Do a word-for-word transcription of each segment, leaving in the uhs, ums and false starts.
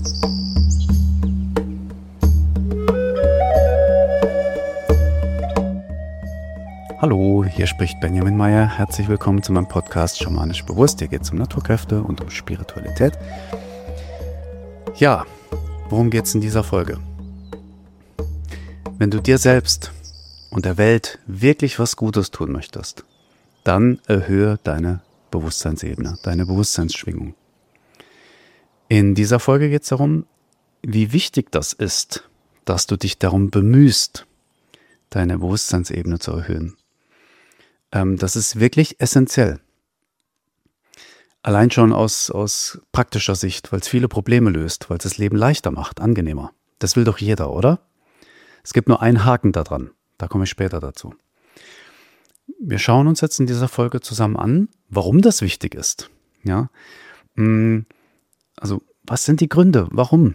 Hallo, hier spricht Benjamin Meyer. Herzlich willkommen zu meinem Podcast Schamanisch Bewusst. Hier geht es um Naturkräfte und um Spiritualität. Ja, worum geht es in dieser Folge? Wenn du dir selbst und der Welt wirklich was Gutes tun möchtest, dann erhöhe deine Bewusstseinsebene, deine Bewusstseinsschwingung. In dieser Folge geht es darum, wie wichtig das ist, dass du dich darum bemühst, deine Bewusstseinsebene zu erhöhen. Ähm, das ist wirklich essentiell. Allein schon aus, aus praktischer Sicht, weil es viele Probleme löst, weil es das Leben leichter macht, angenehmer. Das will doch jeder, oder? Es gibt nur einen Haken daran, da komme ich später dazu. Wir schauen uns jetzt in dieser Folge zusammen an, warum das wichtig ist. Ja, also was sind die Gründe, warum?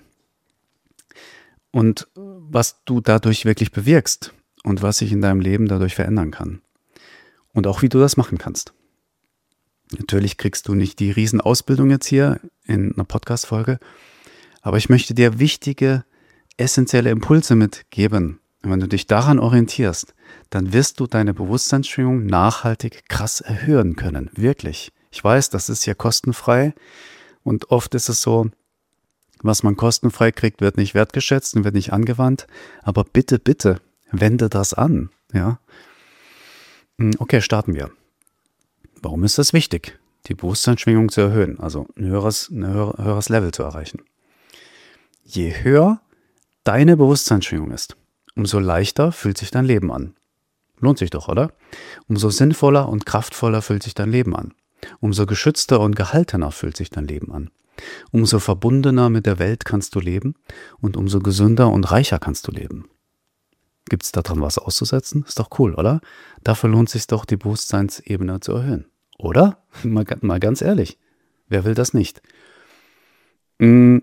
Und was du dadurch wirklich bewirkst und was sich in deinem Leben dadurch verändern kann. Und auch wie du das machen kannst. Natürlich kriegst du nicht die Riesenausbildung jetzt hier in einer Podcast-Folge, aber ich möchte dir wichtige, essentielle Impulse mitgeben. Und wenn du dich daran orientierst, dann wirst du deine Bewusstseinsschwingung nachhaltig krass erhöhen können. Wirklich. Ich weiß, das ist ja kostenfrei und oft ist es so, was man kostenfrei kriegt, wird nicht wertgeschätzt und wird nicht angewandt. Aber bitte, bitte, wende das an. Ja. Okay, starten wir. Warum ist das wichtig, die Bewusstseinsschwingung zu erhöhen, also ein höheres, ein höheres Level zu erreichen? Je höher deine Bewusstseinsschwingung ist, umso leichter fühlt sich dein Leben an. Lohnt sich doch, oder? Umso sinnvoller und kraftvoller fühlt sich dein Leben an. Umso geschützter und gehaltener fühlt sich dein Leben an. Umso verbundener mit der Welt kannst du leben und umso gesünder und reicher kannst du leben. Gibt es daran was auszusetzen? Ist doch cool, oder? Dafür lohnt es sich doch, die Bewusstseinsebene zu erhöhen. Oder? Mal, mal ganz ehrlich. Wer will das nicht? Eine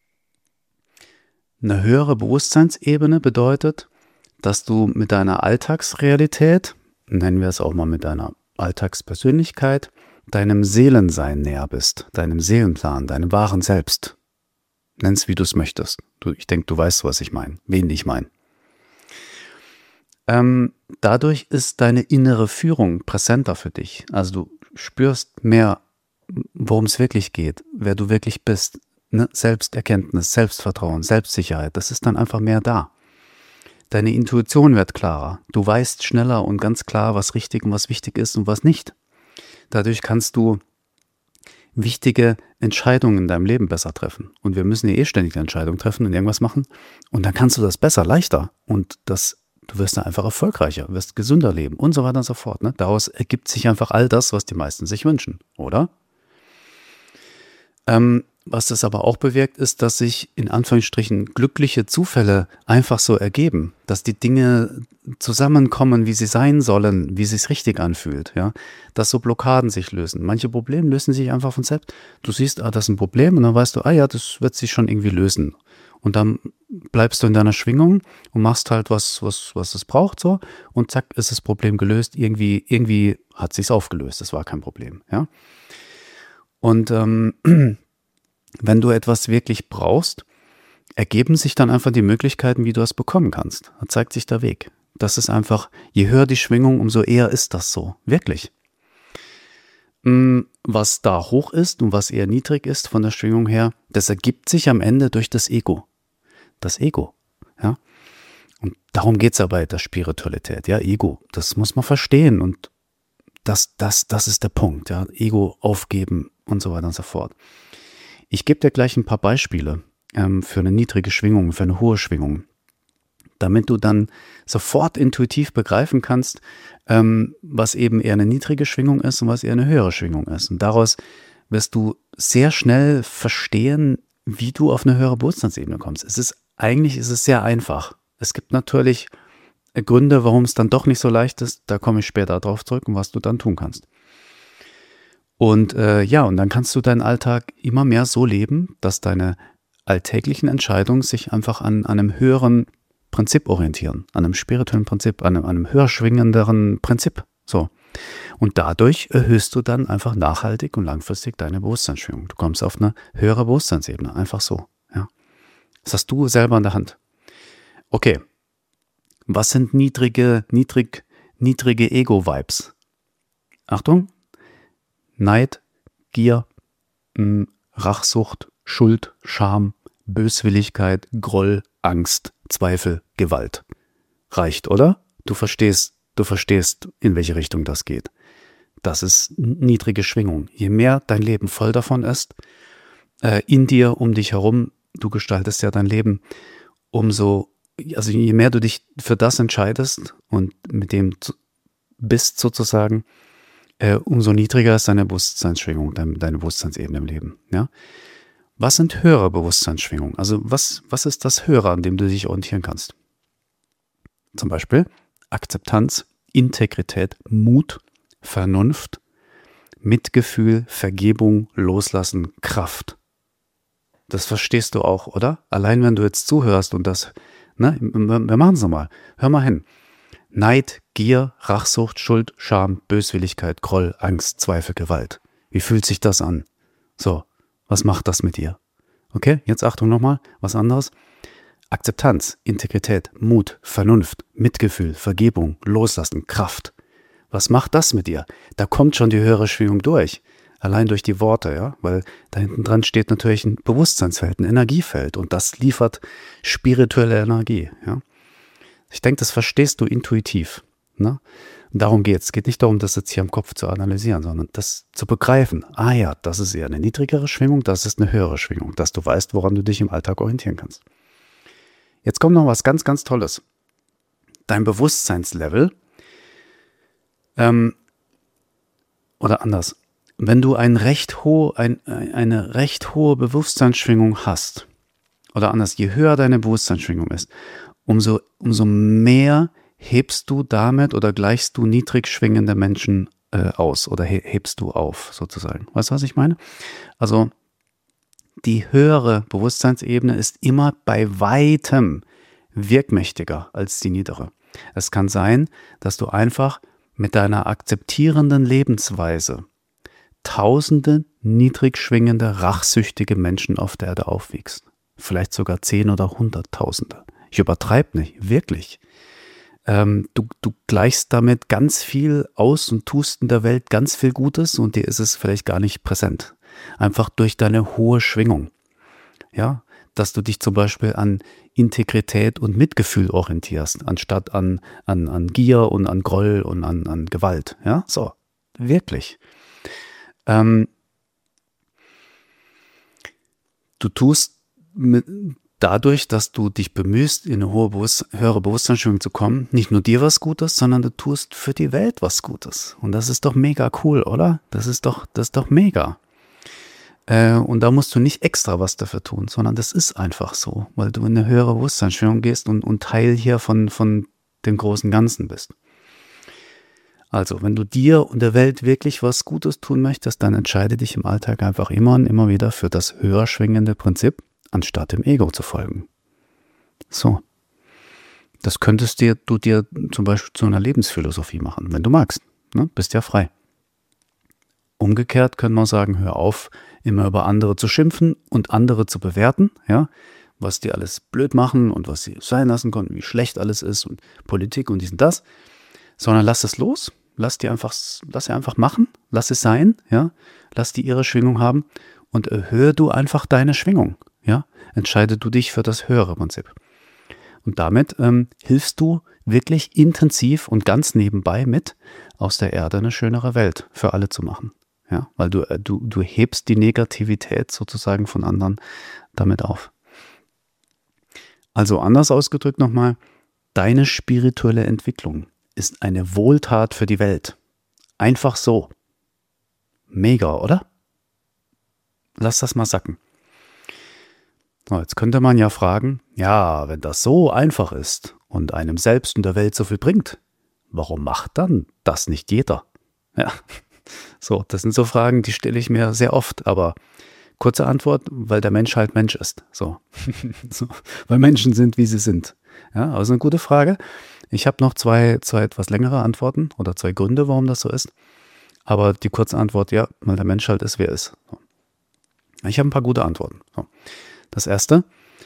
höhere Bewusstseinsebene bedeutet, dass du mit deiner Alltagsrealität, nennen wir es auch mal mit deiner Alltagspersönlichkeit, deinem Seelensein näher bist, deinem Seelenplan, deinem wahren Selbst. Nenn es, wie du es möchtest. Du, ich denke, du weißt, was ich meine, wen ich meine. Ähm, dadurch ist deine innere Führung präsenter für dich. Also du spürst mehr, worum es wirklich geht, wer du wirklich bist. Ne? Selbsterkenntnis, Selbstvertrauen, Selbstsicherheit, das ist dann einfach mehr da. Deine Intuition wird klarer. Du weißt schneller und ganz klar, was richtig und was wichtig ist und was nicht. Dadurch kannst du wichtige Entscheidungen in deinem Leben besser treffen. Und wir müssen ja eh ständig eine Entscheidung treffen und irgendwas machen. Und dann kannst du das besser, leichter. Und das Du wirst dann einfach erfolgreicher, wirst gesünder leben und so weiter und so fort. Ne? Daraus ergibt sich einfach all das, was die meisten sich wünschen, oder? Ähm, was das aber auch bewirkt, ist, dass sich in Anführungsstrichen glückliche Zufälle einfach so ergeben, dass die Dinge zusammenkommen, wie sie sein sollen, wie es sich richtig anfühlt, ja? Dass so Blockaden sich lösen. Manche Probleme lösen sich einfach von selbst. Du siehst, ah, das ist ein Problem und dann weißt du, ah ja, das wird sich schon irgendwie lösen. Und dann bleibst du in deiner Schwingung und machst halt was, was, was es braucht, so. Und zack, ist das Problem gelöst. Irgendwie, irgendwie hat sich's aufgelöst. Das war kein Problem, ja. Und ähm, wenn du etwas wirklich brauchst, ergeben sich dann einfach die Möglichkeiten, wie du es bekommen kannst. Da zeigt sich der Weg. Das ist einfach, je höher die Schwingung, umso eher ist das so. Wirklich. Was da hoch ist und was eher niedrig ist von der Schwingung her, das ergibt sich am Ende durch das Ego. Das Ego, ja. Und darum geht es ja bei der Spiritualität, ja, Ego. Das muss man verstehen und das, das, das ist der Punkt, ja. Ego aufgeben und so weiter und so fort. Ich gebe dir gleich ein paar Beispiele ähm, für eine niedrige Schwingung, für eine hohe Schwingung, damit du dann sofort intuitiv begreifen kannst, ähm, was eben eher eine niedrige Schwingung ist und was eher eine höhere Schwingung ist. Und daraus wirst du sehr schnell verstehen, wie du auf eine höhere Bewusstseinsebene kommst. Es ist, eigentlich ist es sehr einfach. Es gibt natürlich Gründe, warum es dann doch nicht so leicht ist. Da komme ich später drauf zurück und was du dann tun kannst. Und äh, ja, und dann kannst du deinen Alltag immer mehr so leben, dass deine alltäglichen Entscheidungen sich einfach an, an einem höheren Prinzip orientieren, an einem spirituellen Prinzip, an einem, an einem höher schwingenderen Prinzip. So. Und dadurch erhöhst du dann einfach nachhaltig und langfristig deine Bewusstseinsschwingung. Du kommst auf eine höhere Bewusstseinsebene, einfach so. Ja. Das hast du selber in der Hand. Okay, was sind niedrige, niedrig, niedrige Ego-Vibes? Achtung, Neid, Gier, mh, Rachsucht, Schuld, Scham, Böswilligkeit, Groll, Angst, Zweifel, Gewalt. Reicht, oder? Du verstehst, du verstehst, in welche Richtung das geht. Das ist niedrige Schwingung. Je mehr dein Leben voll davon ist, äh, in dir, um dich herum, du gestaltest ja dein Leben, umso, also je mehr du dich für das entscheidest und mit dem bist sozusagen, äh, umso niedriger ist deine Bewusstseinsschwingung, deine, deine Bewusstseinsebene im Leben. Ja? Was sind höhere Bewusstseinsschwingungen? Also was, was ist das Höhere, an dem du dich orientieren kannst? Zum Beispiel Akzeptanz, Integrität, Mut, Vernunft, Mitgefühl, Vergebung, Loslassen, Kraft. Das verstehst du auch, oder? Allein wenn du jetzt zuhörst und das, ne, wir machen es nochmal. Hör mal hin. Neid, Gier, Rachsucht, Schuld, Scham, Böswilligkeit, Groll, Angst, Zweifel, Gewalt. Wie fühlt sich das an? So, was macht das mit dir? Okay, jetzt Achtung nochmal, was anderes. Akzeptanz, Integrität, Mut, Vernunft, Mitgefühl, Vergebung, Loslassen, Kraft. Was macht das mit dir? Da kommt schon die höhere Schwingung durch. Allein durch die Worte, ja, weil da hinten dran steht natürlich ein Bewusstseinsfeld, ein Energiefeld und das liefert spirituelle Energie, ja. Ich denke, das verstehst du intuitiv, ne? Und darum geht es. Es geht nicht darum, das jetzt hier im Kopf zu analysieren, sondern das zu begreifen. Ah ja, das ist eher eine niedrigere Schwingung, das ist eine höhere Schwingung, dass du weißt, woran du dich im Alltag orientieren kannst. Jetzt kommt noch was ganz, ganz Tolles. Dein Bewusstseinslevel, ähm, oder anders, wenn du ein recht hohe, ein, eine recht hohe Bewusstseinsschwingung hast, oder anders, je höher deine Bewusstseinsschwingung ist, umso, umso mehr hebst du damit oder gleichst du niedrig schwingende Menschen äh, aus oder he, hebst du auf, sozusagen. Weißt du, was ich meine? Also, die höhere Bewusstseinsebene ist immer bei weitem wirkmächtiger als die niedere. Es kann sein, dass du einfach mit deiner akzeptierenden Lebensweise tausende niedrig schwingende, rachsüchtige Menschen auf der Erde aufwiegst. Vielleicht sogar zehn oder hunderttausende. Ich übertreibe nicht, wirklich. Ähm, du, du gleichst damit ganz viel aus und tust in der Welt ganz viel Gutes und dir ist es vielleicht gar nicht präsent. Einfach durch deine hohe Schwingung. Ja, dass du dich zum Beispiel an Integrität und Mitgefühl orientierst, anstatt an, an, an Gier und an Groll und an, an Gewalt. Ja, so, wirklich. Ähm, du tust mit, dadurch, dass du dich bemühst, in eine hohe Bewusst- höhere Bewusstseinsschwingung zu kommen, nicht nur dir was Gutes, sondern du tust für die Welt was Gutes. Und das ist doch mega cool, oder? Das ist doch, das ist doch mega. Äh, und da musst du nicht extra was dafür tun, sondern das ist einfach so, weil du in eine höhere Bewusstseinsschwingung gehst und, und Teil hier von, von dem großen Ganzen bist. Also, wenn du dir und der Welt wirklich was Gutes tun möchtest, dann entscheide dich im Alltag einfach immer und immer wieder für das höher schwingende Prinzip, anstatt dem Ego zu folgen. So. Das könntest dir, du dir zum Beispiel zu einer Lebensphilosophie machen, wenn du magst. Ne? Bist ja frei. Umgekehrt können wir sagen, hör auf, immer über andere zu schimpfen und andere zu bewerten, ja, was die alles blöd machen und was sie sein lassen konnten, wie schlecht alles ist und Politik und dies und das, sondern lass es los, lass die einfach, lass sie einfach machen, lass es sein, ja, lass die ihre Schwingung haben und erhöhe du einfach deine Schwingung, ja, entscheide du dich für das höhere Prinzip. Und damit ähm, hilfst du wirklich intensiv und ganz nebenbei mit, aus der Erde eine schönere Welt für alle zu machen. Ja, weil du, äh, du, du hebst die Negativität sozusagen von anderen damit auf. Also anders ausgedrückt nochmal, deine spirituelle Entwicklung ist eine Wohltat für die Welt. Einfach so. Mega, oder? Lass das mal sacken. So, jetzt könnte man ja fragen, ja, wenn das so einfach ist und einem selbst und der Welt so viel bringt, warum macht dann das nicht jeder? Ja. So, das sind so Fragen, die stelle ich mir sehr oft, aber kurze Antwort, weil der Mensch halt Mensch ist. So, so weil Menschen sind, wie sie sind. Ja, also eine gute Frage. Ich habe noch zwei, zwei etwas längere Antworten oder zwei Gründe, warum das so ist. Aber die kurze Antwort, ja, weil der Mensch halt ist, wer ist. So. Ich habe ein paar gute Antworten. So. Das erste,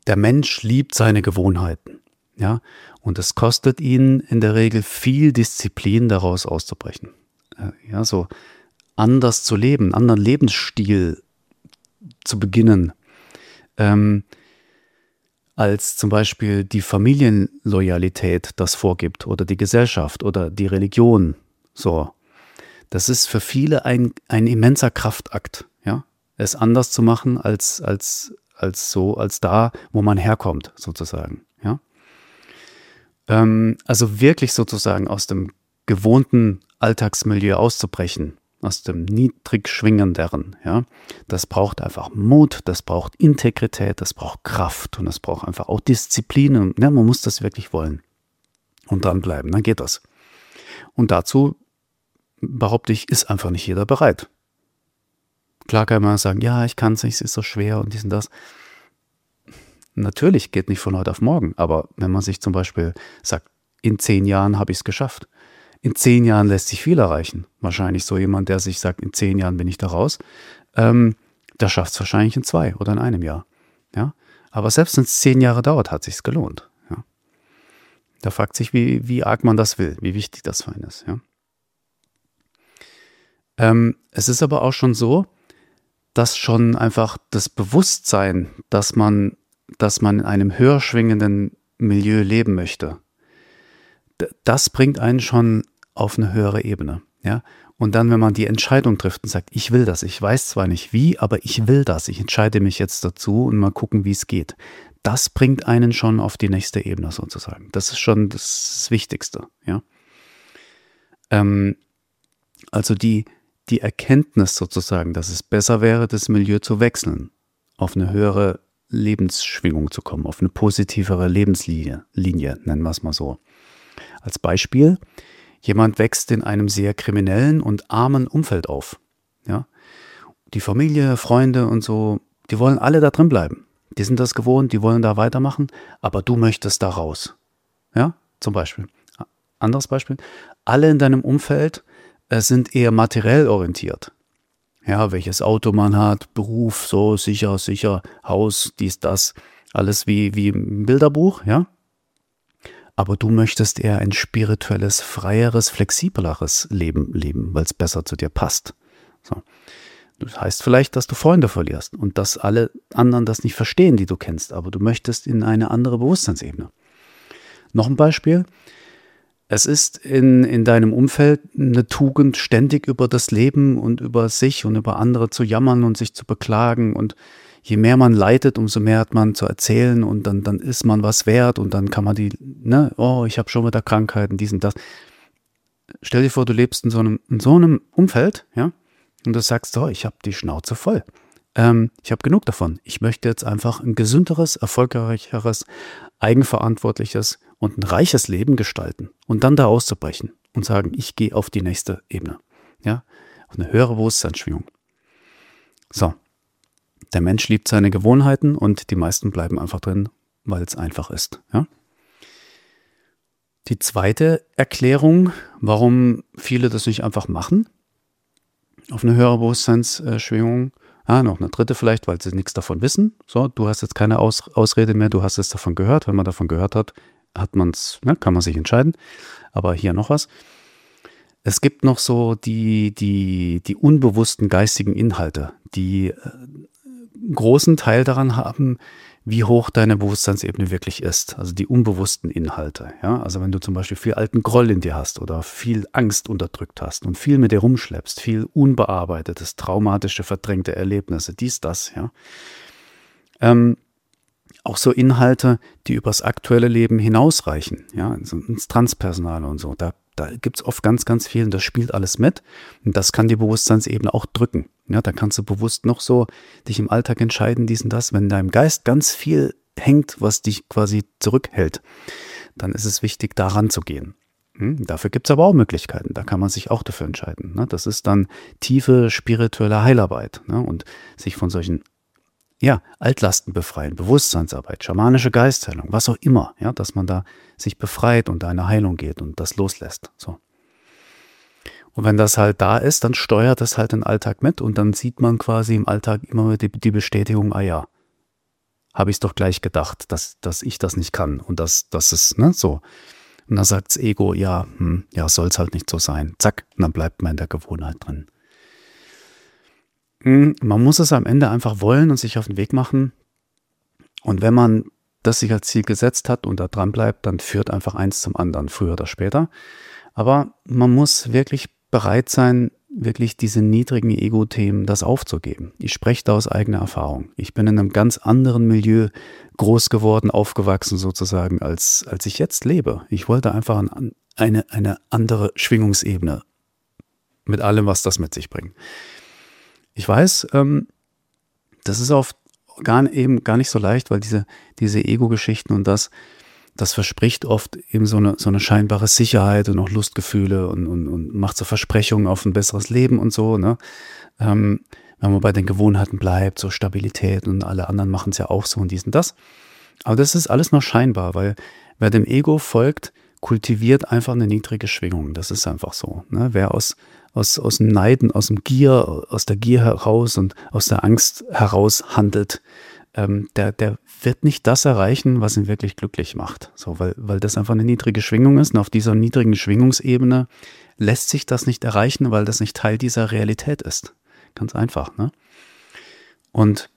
Der Mensch liebt seine Gewohnheiten, ja, und es kostet ihn in der Regel viel Disziplin, daraus auszubrechen. Äh, Ja, so anders zu leben, einen anderen Lebensstil zu beginnen, ähm, als zum Beispiel die Familienloyalität das vorgibt oder die Gesellschaft oder die Religion. So, das ist für viele ein, ein immenser Kraftakt, ja, es anders zu machen als, als, als so, als da, wo man herkommt, sozusagen, ja. Ähm, also wirklich sozusagen aus dem gewohnten Alltagsmilieu auszubrechen, aus dem niedrig schwingenderen, ja. Das braucht einfach Mut, das braucht Integrität, das braucht Kraft und das braucht einfach auch Disziplin. Und, ja, man muss das wirklich wollen und dranbleiben, dann geht das. Und dazu, behaupte ich, ist einfach nicht jeder bereit. Klar kann man sagen, ja, ich kann es nicht, es ist so schwer und dies und das. Natürlich geht nicht von heute auf morgen, aber wenn man sich zum Beispiel sagt, in zehn Jahren habe ich es geschafft. In zehn Jahren lässt sich viel erreichen. Wahrscheinlich so jemand, der sich sagt, in zehn Jahren bin ich da raus, ähm, der schafft es wahrscheinlich in zwei oder in einem Jahr. Ja? Aber selbst wenn es zehn Jahre dauert, hat es sich gelohnt. Ja? Da fragt sich, wie, wie arg man das will, wie wichtig das für einen ist. Ja? Ähm, es ist aber auch schon so, dass schon einfach das Bewusstsein, dass man, dass man in einem höher schwingenden Milieu leben möchte, d- das bringt einen schon auf eine höhere Ebene. Ja? Und dann, wenn man die Entscheidung trifft und sagt, ich will das, ich weiß zwar nicht wie, aber ich will das, ich entscheide mich jetzt dazu und mal gucken, wie es geht. Das bringt einen schon auf die nächste Ebene sozusagen. Das ist schon das Wichtigste. Ja? Ähm, also die, die Erkenntnis sozusagen, dass es besser wäre, das Milieu zu wechseln, auf eine höhere Lebensschwingung zu kommen, auf eine positivere Lebenslinie, Linie, nennen wir es mal so. Als Beispiel, jemand wächst in einem sehr kriminellen und armen Umfeld auf. Ja? Die Familie, Freunde und so, die wollen alle da drin bleiben. Die sind das gewohnt, die wollen da weitermachen, aber du möchtest da raus. Ja, zum Beispiel. Anderes Beispiel, alle in deinem Umfeld äh, sind eher materiell orientiert. Ja, welches Auto man hat, Beruf, so sicher, sicher, Haus, dies, das, alles wie, wie im Bilderbuch, ja. Aber du möchtest eher ein spirituelles, freieres, flexibleres Leben leben, weil es besser zu dir passt. So. Das heißt vielleicht, dass du Freunde verlierst und dass alle anderen das nicht verstehen, die du kennst, aber du möchtest in eine andere Bewusstseinsebene. Noch ein Beispiel. Es ist in, in deinem Umfeld eine Tugend, ständig über das Leben und über sich und über andere zu jammern und sich zu beklagen. Und je mehr man leidet, umso mehr hat man zu erzählen und dann, dann ist man was wert und dann kann man die, ne, oh, ich habe schon wieder Krankheiten, dies und das. Stell dir vor, du lebst in so einem, in so einem Umfeld, ja, und du sagst, so, ich habe die Schnauze voll. Ähm, ich habe genug davon. Ich möchte jetzt einfach ein gesünderes, erfolgreicheres, eigenverantwortliches und ein reiches Leben gestalten und dann da auszubrechen und sagen, ich gehe auf die nächste Ebene, ja, auf eine höhere Bewusstseinsschwingung. So, der Mensch liebt seine Gewohnheiten und die meisten bleiben einfach drin, weil es einfach ist, ja. Die zweite Erklärung, warum viele das nicht einfach machen, auf eine höhere Bewusstseinsschwingung, ah, noch eine dritte vielleicht, weil sie nichts davon wissen. So, du hast jetzt keine Aus Ausrede mehr, du hast es davon gehört. Wenn man davon gehört hat, hat man's, ne, kann man sich entscheiden. Aber hier noch was. Es gibt noch so die, die, die unbewussten geistigen Inhalte, die äh, einen großen Teil daran haben, wie hoch deine Bewusstseinsebene wirklich ist. Also die unbewussten Inhalte. Ja? Also wenn du zum Beispiel viel alten Groll in dir hast oder viel Angst unterdrückt hast und viel mit dir rumschleppst, viel unbearbeitetes, traumatische, verdrängte Erlebnisse, dies, das, ja. Ähm, auch so Inhalte, die übers aktuelle Leben hinausreichen, ja, ins, ins Transpersonale und so. Da, da gibt es oft ganz, ganz viel und das spielt alles mit. Und das kann die Bewusstseinsebene auch drücken. Ja, da kannst du bewusst noch so dich im Alltag entscheiden, dies und das. Wenn in deinem Geist ganz viel hängt, was dich quasi zurückhält, dann ist es wichtig, da ranzugehen. Hm? Dafür gibt es aber auch Möglichkeiten. Da kann man sich auch dafür entscheiden. Ne? Das ist dann tiefe spirituelle Heilarbeit, ne? Und sich von solchen ja, Altlasten befreien, Bewusstseinsarbeit, schamanische Geistheilung, was auch immer, ja, dass man da sich befreit und da eine Heilung geht und das loslässt. So. Und wenn das halt da ist, dann steuert das halt den Alltag mit und dann sieht man quasi im Alltag immer die, die Bestätigung, ah ja, habe ich es doch gleich gedacht, dass, dass ich das nicht kann und dass das ist, ne, so. Und dann sagt das Ego, ja, hm, ja, soll es halt nicht so sein. Zack, und dann bleibt man in der Gewohnheit drin. Hm, man muss es am Ende einfach wollen und sich auf den Weg machen. Und wenn man das sich als Ziel gesetzt hat und da dran bleibt, dann führt einfach eins zum anderen, früher oder später. Aber man muss wirklich bereit sein, wirklich diese niedrigen Ego-Themen, das aufzugeben. Ich spreche da aus eigener Erfahrung. Ich bin in einem ganz anderen Milieu groß geworden, aufgewachsen sozusagen, als, als ich jetzt lebe. Ich wollte einfach ein, eine, eine andere Schwingungsebene mit allem, was das mit sich bringt. Ich weiß, ähm, das ist oft gar, eben gar nicht so leicht, weil diese, diese Ego-Geschichten und das, das verspricht oft eben so eine, so eine scheinbare Sicherheit und auch Lustgefühle und, und, und macht so Versprechungen auf ein besseres Leben und so, ne? Ähm, wenn man bei den Gewohnheiten bleibt, so Stabilität und alle anderen machen es ja auch so und dies und das. Aber das ist alles noch scheinbar, weil wer dem Ego folgt, kultiviert einfach eine niedrige Schwingung. Das ist einfach so, ne? Wer aus, aus, aus dem Neiden, aus dem Gier, aus der Gier heraus und aus der Angst heraus handelt, ähm, der, der wird nicht das erreichen, was ihn wirklich glücklich macht. So, weil, weil das einfach eine niedrige Schwingung ist und auf dieser niedrigen Schwingungsebene lässt sich das nicht erreichen, weil das nicht Teil dieser Realität ist. Ganz einfach, ne? Und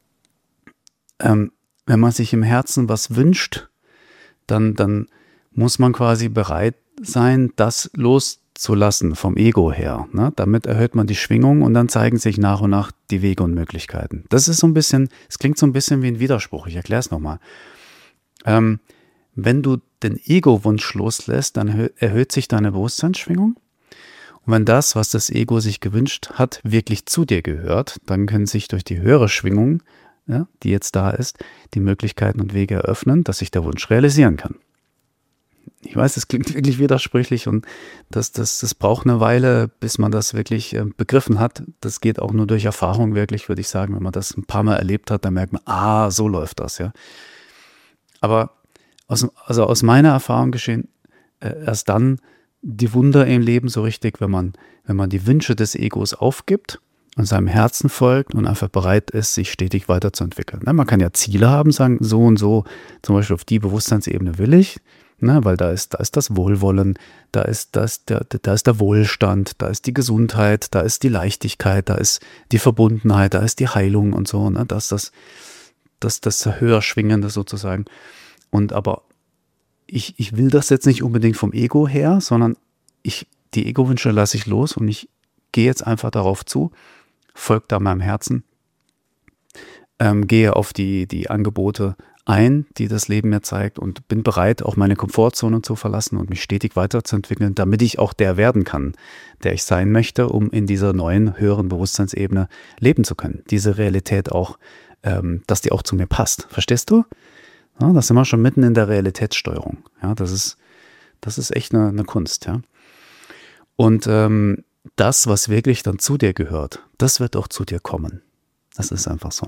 ähm, wenn man sich im Herzen was wünscht, dann, dann muss man quasi bereit sein, das loszulassen vom Ego her, ne? Damit erhöht man die Schwingung und dann zeigen sich nach und nach die Wege und Möglichkeiten. Das ist so ein bisschen, es klingt so ein bisschen wie ein Widerspruch. Ich erkläre es nochmal. Ähm, wenn du den Ego-Wunsch loslässt, dann erhöht sich deine Bewusstseinsschwingung. Und wenn das, was das Ego sich gewünscht hat, wirklich zu dir gehört, dann können sich durch die höhere Schwingung, ja, die jetzt da ist, die Möglichkeiten und Wege eröffnen, dass sich der Wunsch realisieren kann. Ich weiß, es klingt wirklich widersprüchlich und das, das, das braucht eine Weile, bis man das wirklich äh, begriffen hat. Das geht auch nur durch Erfahrung wirklich, würde ich sagen. Wenn man das ein paar Mal erlebt hat, dann merkt man, ah, so läuft das, ja. Aber aus, also aus meiner Erfahrung geschehen äh, erst dann die Wunder im Leben so richtig, wenn man, wenn man die Wünsche des Egos aufgibt und seinem Herzen folgt und einfach bereit ist, sich stetig weiterzuentwickeln. Na, man kann ja Ziele haben, sagen, so und so, zum Beispiel auf die Bewusstseinsebene will ich. Na, weil da ist, da ist das Wohlwollen, da ist, da, ist der, da ist der Wohlstand, da ist die Gesundheit, da ist die Leichtigkeit, da ist die Verbundenheit, da ist die Heilung und so, ne? Das ist das, das, das höher Schwingende sozusagen. Und aber ich, ich will das jetzt nicht unbedingt vom Ego her, sondern ich, die Ego-Wünsche lasse ich los und ich gehe jetzt einfach darauf zu, folge da meinem Herzen, ähm, gehe auf die, die Angebote ein, die das Leben mir zeigt und bin bereit, auch meine Komfortzone zu verlassen und mich stetig weiterzuentwickeln, damit ich auch der werden kann, der ich sein möchte, um in dieser neuen, höheren Bewusstseinsebene leben zu können. Diese Realität auch, ähm, dass die auch zu mir passt. Verstehst du? Ja, da sind wir schon mitten in der Realitätssteuerung. Ja, das ist, das ist echt eine, eine Kunst. Ja? Und ähm, das, was wirklich dann zu dir gehört, das wird auch zu dir kommen. Das ist einfach so.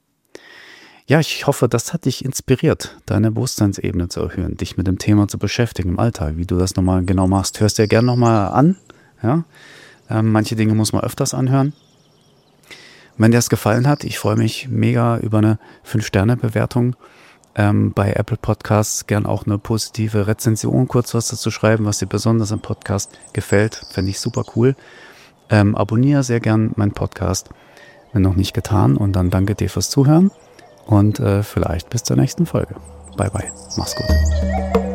Ja, ich hoffe, das hat dich inspiriert, deine Bewusstseinsebene zu erhöhen, dich mit dem Thema zu beschäftigen im Alltag, wie du das nochmal genau machst. Hörst dir gerne nochmal an. Ja? Ähm, manche Dinge muss man öfters anhören. Wenn dir das gefallen hat, ich freue mich mega über eine fünf Sterne Bewertung ähm, bei Apple Podcasts. Gern auch eine positive Rezension, kurz was dazu schreiben, was dir besonders am Podcast gefällt. Fände ich super cool. Ähm, abonniere sehr gern meinen Podcast, wenn noch nicht getan. Und dann danke dir fürs Zuhören. Und äh, vielleicht bis zur nächsten Folge. Bye, bye. Mach's gut.